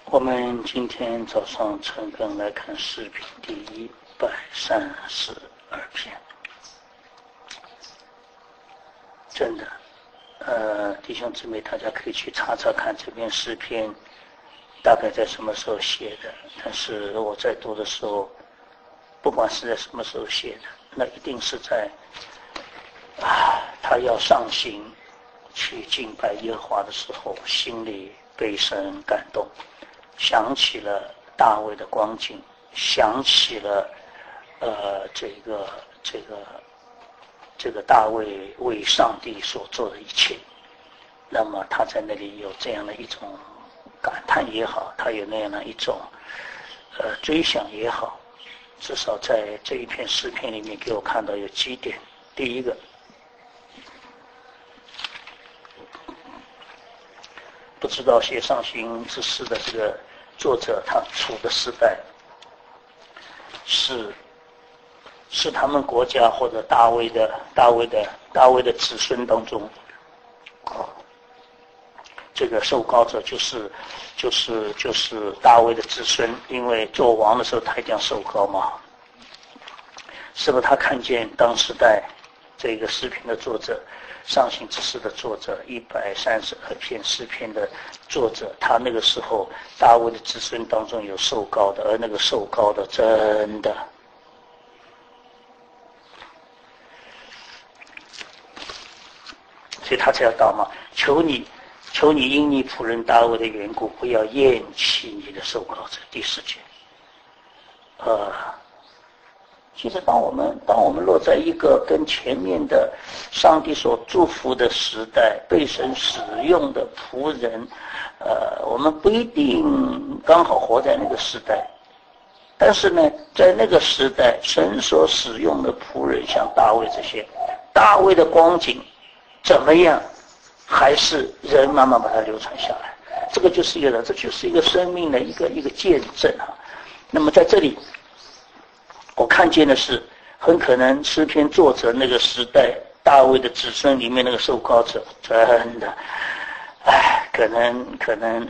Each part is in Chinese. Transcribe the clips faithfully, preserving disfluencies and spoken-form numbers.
我们今天早上陈根来看视频第一百三十二篇，真的，呃，弟兄姊妹，大家可以去查查看这篇诗篇大概在什么时候写的。但是我在读的时候，不管是在什么时候写的，那一定是在啊，他要上行去敬拜耶和华的时候，心里被神感动。想起了大卫的光景，想起了呃这个这个这个大卫为上帝所做的一切，那么他在那里有这样的一种感叹也好，他有那样的一种呃追想也好，至少在这一篇诗篇里面给我看到有几点。第一个，不知道写上行之诗的这个作者他处的时代是是他们国家或者大卫的大卫的大卫的子孙当中，这个受膏者就是就是就是大卫的子孙，因为做王的时候他一定要受膏嘛。是不是他看见当时代这个诗篇的作者，上行之诗的作者，一百三十二篇诗篇的作者，他那个时候大卫的子孙当中有受膏的，而那个受膏的真的所以他才要祷嘛，求你求你因你仆人大卫的缘故，不要厌弃你的受膏者。第四节，呃其实当我们当我们落在一个跟前面的上帝所祝福的时代，被神使用的仆人，呃，我们不一定刚好活在那个时代，但是呢，在那个时代，神所使用的仆人，像大卫这些，大卫的光景怎么样，还是人慢慢把它流传下来。这个就是一个，这就是一个生命的一个一个见证啊。那么在这里，我看见的是，很可能诗篇作者那个时代大卫的子孙里面那个受膏者，真的，哎，可能可能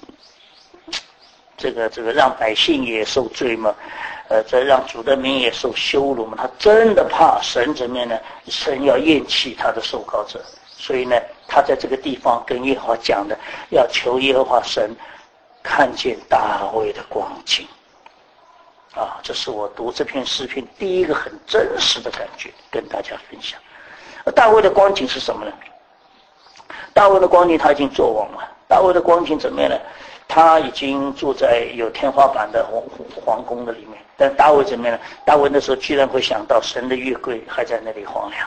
这个这个让百姓也受罪嘛，呃，这让主的名也受羞辱嘛。他真的怕神怎么样呢？神要厌弃他的受膏者，所以呢，他在这个地方跟耶和华讲的，要求耶和华神看见大卫的光景。啊，这是我读这篇诗篇第一个很真实的感觉，跟大家分享。而大卫的光景是什么呢？大卫的光景他已经做王了。大卫的光景怎么样呢？他已经住在有天花板的皇皇宫的里面。但大卫怎么样呢？大卫那时候居然会想到神的约柜还在那里荒凉。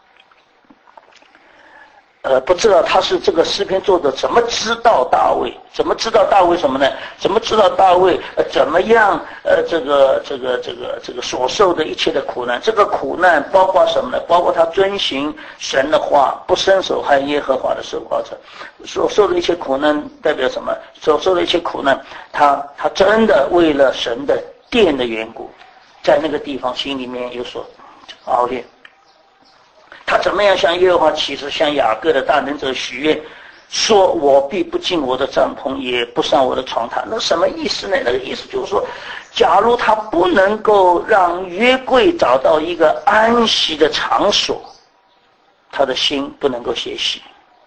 呃，不知道他是这个诗篇作者怎么知道大卫？怎么知道大卫什么呢？怎么知道大卫呃怎么样呃这个这个这个这个所受的一切的苦难？这个苦难包括什么呢？包括他遵行神的话，不伸手害耶和华的受膏者。所受的一切苦难代表什么？所受的一切苦难，他他真的为了神的殿的缘故，在那个地方心里面有所熬炼。他怎么样向耶和华起誓，向雅各的大能者许愿，说我必不进我的帐篷，也不上我的床榻。那什么意思呢？那个意思就是说，假如他不能够让约柜找到一个安息的场所，他的心不能够歇息。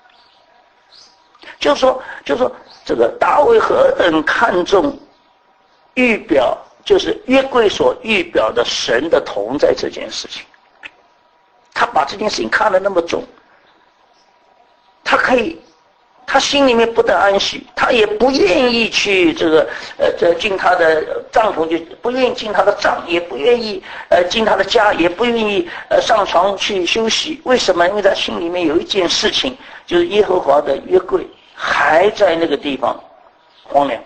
就是说就是说这个大卫何等看重预表，就是约柜所预表的神的同在这件事情，他把这件事情看得那么重，他可以，他心里面不得安息，他也不愿意去这个呃这进他的帐篷，就不愿意进他的帐，也不愿意呃进他的家，也不愿意呃上床去休息。为什么？因为他心里面有一件事情，就是耶和华的约柜还在那个地方荒凉。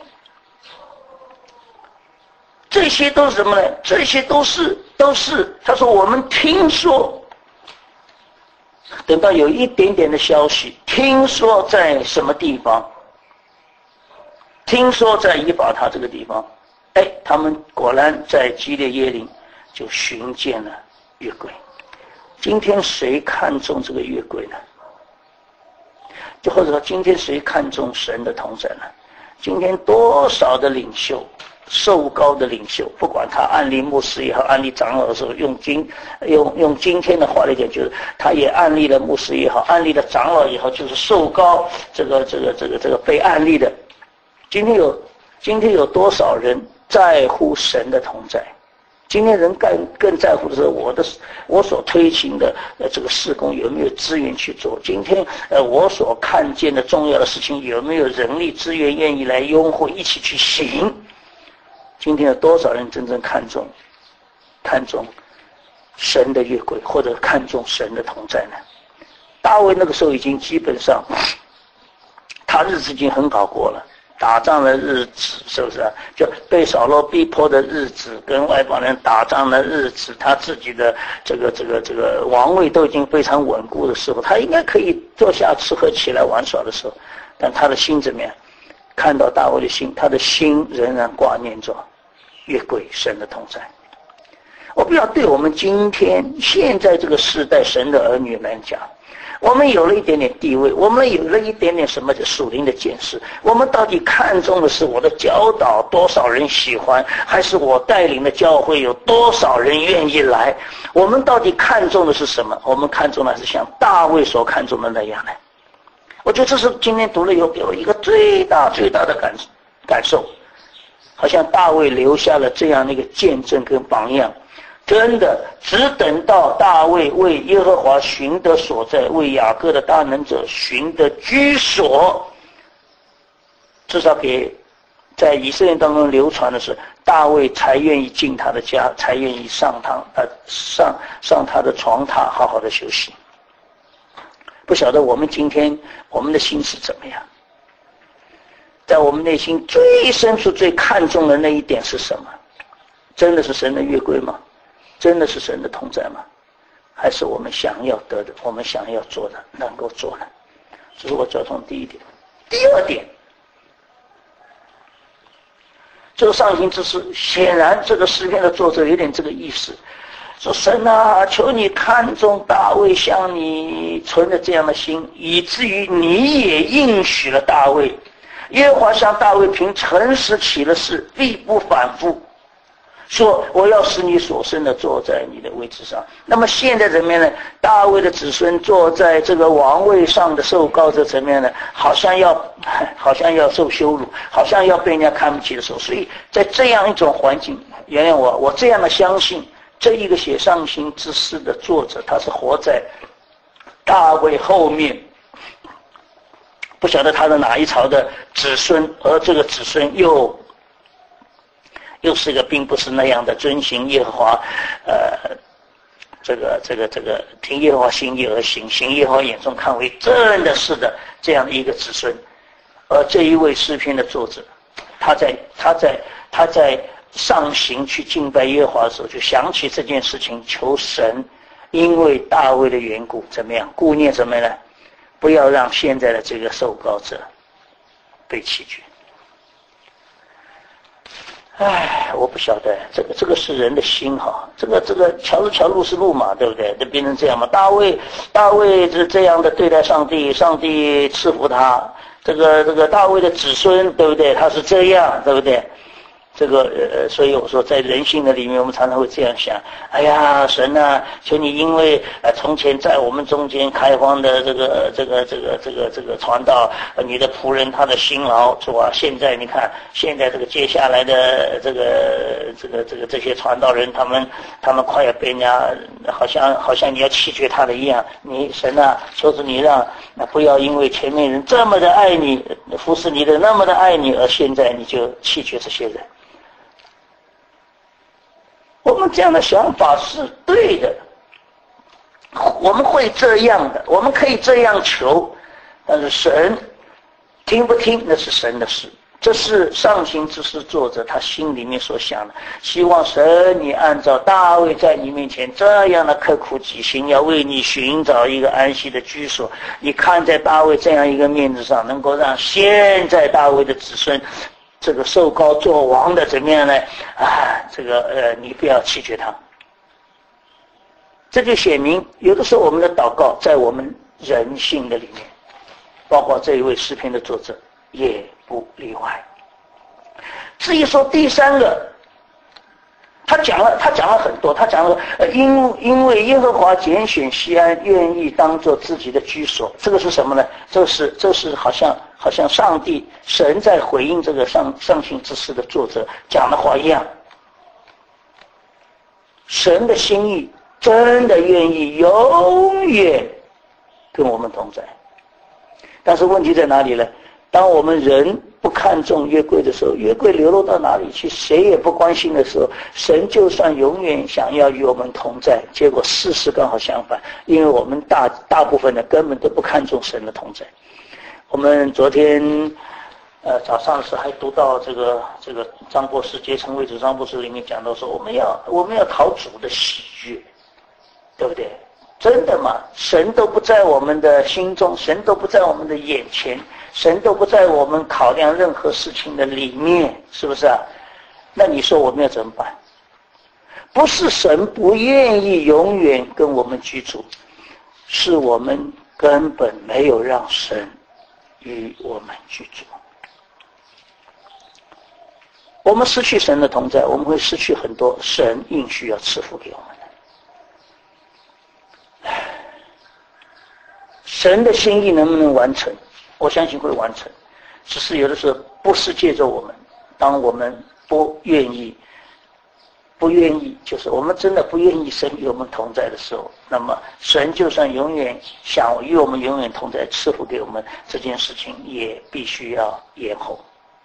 这些都是什么呢？这些都是都是他说我们听说。等到有一点点的消息，听说在什么地方，听说在以法他这个地方，哎，他们果然在基列耶林就寻见了约柜。今天谁看重这个约柜呢？就或者说今天谁看重神的同在呢？ 今天多少的领袖，受膏的领袖，不管他安利牧师也好，安利长老的时候，用今用用今天的话来讲，就是他也安利了牧师也好，安利了长老也好，就是受膏这个这个这个这个被安利的。今天有今天有多少人在乎神的同在？今天人更更在乎的是我的我所推行的呃这个事工有没有资源去做？今天呃我所看见的重要的事情有没有人力资源愿意来拥护一起去行？今天有多少人真正看重看重神的约柜，或者看重神的同在呢？大卫那个时候已经基本上他日子已经很好过了。打仗的日子是不是啊？就被扫罗逼迫的日子，跟外邦人打仗的日子，他自己的这个这个这个王位都已经非常稳固的时候，他应该可以坐下吃喝起来玩耍的时候，但他的心怎么样？看到大卫的心，他的心仍然挂念着约柜神的同在。我不要对我们今天现在这个时代神的儿女来讲，我们有了一点点地位，我们有了一点点什么属灵的见识，我们到底看重的是我的教导多少人喜欢，还是我带领的教会有多少人愿意来？我们到底看重的是什么？我们看重的是像大卫所看重的那样的。我觉得这是今天读了以后给我一个最大最大的感感受，好像大卫留下了这样的一个见证跟榜样。真的只等到大卫为耶和华寻得所在，为雅各的大能者寻得居所，至少给在以色列当中流传的是，大卫才愿意进他的家，才愿意上堂呃上上他的床榻，好好的休息。不晓得我们今天我们的心是怎么样？在我们内心最深处最看重的那一点是什么？真的是神的约柜吗？真的是神的同在吗？还是我们想要得的，我们想要做的，能够做的？这是我着重第一点。第二点，这个上行之诗，显然这个诗篇的作者有点这个意思，说神啊，求你看中大卫像你存的这样的心，以至于你也应许了大卫。耶和华向大卫凭诚实起了誓，必不反复。说我要使你所生的坐在你的位置上。那么现在怎么样呢？大卫的子孙坐在这个王位上的受膏者怎么样呢？好像要好像要受羞辱，好像要被人家看不起的时候，所以在这样一种环境，原谅我，我这样的相信，这一个写上行之诗的作者，他是活在大卫后面，不晓得他的哪一朝的子孙，而这个子孙又又是一个并不是那样的遵行耶和华，呃，这个这个这个听耶和华心意而行，行耶和华眼中看为正的事的这样的一个子孙。而这一位诗篇的作者，他在他在他在上行去敬拜耶和华的时候，就想起这件事情，求神因为大卫的缘故怎么样顾念什么呢？不要让现在的这个受膏者被弃绝。唉，我不晓得，这个这个是人的心哈，这个这个桥是桥，路是路嘛，对不对？就变成这样嘛。大卫大卫是这样的对待上帝，上帝赐福他。这个这个大卫的子孙，对不对？他是这样，对不对？这个呃，所以我说，在人性的里面，我们常常会这样想：哎呀，神啊，求你因为呃从前在我们中间开荒的这个这个这个这个这个传道，呃、你的仆人他的辛劳，是吧？现在你看，现在这个接下来的这个这个这个这些传道人，他们他们快要被人家好像好像你要弃绝他的一样。你神啊，求主你让那不要因为前面人这么的爱你，服侍你的那么的爱你，而现在你就弃绝这些人。我们这样的想法是对的，我们会这样的，我们可以这样求，但是神听不听那是神的事。这是上行之诗作者他心里面所想的，希望神你按照大卫在你面前这样的刻苦己心，要为你寻找一个安息的居所。你看在大卫这样一个面子上，能够让现在大卫的子孙这个受膏做王的怎么样呢？啊，这个呃，你不要弃绝他。这就显明，有的时候我们的祷告在我们人性的里面，包括这一位诗篇的作者也不例外。 至于说第三个，他讲了，他讲了很多，他讲了，呃，因因为耶和华拣选西安，愿意当做自己的居所，这个是什么呢？这是这是好像好像上帝神在回应这个上上行之诗的作者讲的话一样。神的心意真的愿意永远跟我们同在，但是问题在哪里呢？当我们人不看重约柜的时候，约柜流落到哪里去，谁也不关心的时候，神就算永远想要与我们同在，结果事实刚好相反，因为我们大大部分人根本都不看重神的同在。我们昨天呃早上的时候还读到这个这个张博士结成为主张博士里面讲到说，我们要我们要讨主的喜悦，对不对？真的吗？神都不在我们的心中，神都不在我们的眼前，神都不在我们考量任何事情的里面，是不是啊？那你说我们要怎么办？不是神不愿意永远跟我们居住，是我们根本没有让神与我们居住。我们失去神的同在，我们会失去很多神应许要赐福给我们的。神的心意能不能完成？我相信会完成，只是有的时候不是借着我们，当我们不愿意不愿意就是我们真的不愿意神与我们同在的时候，那么神就算永远想与我们永远同在赐福给我们，这件事情也必须要延后。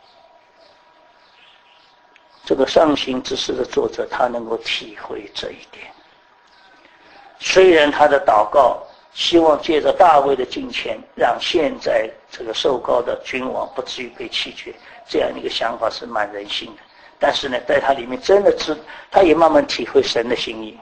这个上行之诗的作者他能够体会这一点，虽然他的祷告希望借着大卫的敬虔，让现在这个受膏的君王不至于被弃绝，这样一个想法是蛮人性的。但是呢，在他里面真的知，他也慢慢体会神的心意。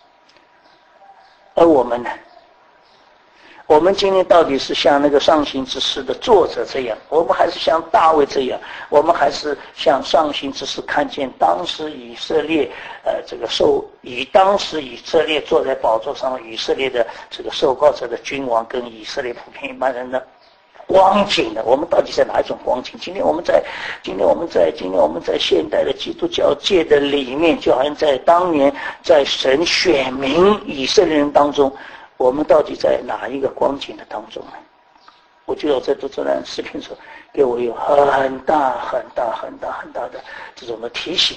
而我们呢？我们今天到底是像那个上行之诗的作者这样，我们还是像大卫这样，我们还是像上行之诗看见当时以色列呃这个受以当时以色列坐在宝座上以色列的这个受膏者的君王跟以色列普遍一般人的光景呢？我们到底在哪一种光景？今天我们在今天我们在今天我们在现代的基督教界的里面，就好像在当年在神选民以色列人当中，我们到底在哪一个光景的当中呢？我觉得我在读这段视频的时候，给我有很大很大很大很大的这种的提醒。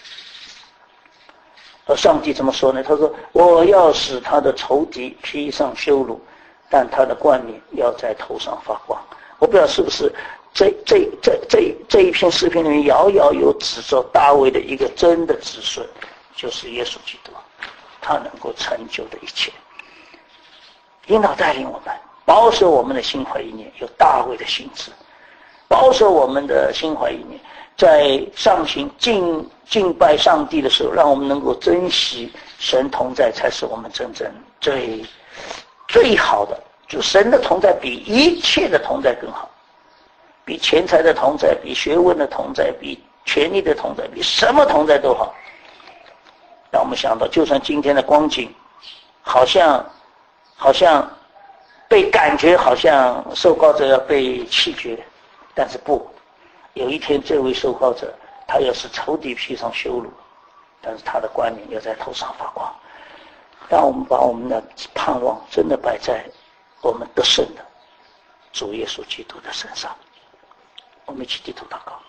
而上帝怎么说呢？他说：“我要使他的仇敌披上羞辱，但他的冠冕要在头上发光。”我不知道是不是这这这这这一篇视频里面遥遥有指着大卫的一个真的子孙，就是耶稣基督，他能够成就的一切。引导带领我们，保守我们的心怀意念有大卫的心志，保守我们的心怀意念，在上行敬敬拜上帝的时候，让我们能够珍惜神同在，才是我们真正最最好的。就神的同在比一切的同在更好，比钱财的同在，比学问的同在，比权力的同在，比什么同在都好。让我们想到，就算今天的光景好像好像被感觉好像受膏者要被弃绝，但是不，有一天这位受膏者他要是仇敌披上羞辱，但是他的冠冕要在头上发光。让我们把我们的盼望真的摆在我们得胜的主耶稣基督的身上。我们一起低头祷告。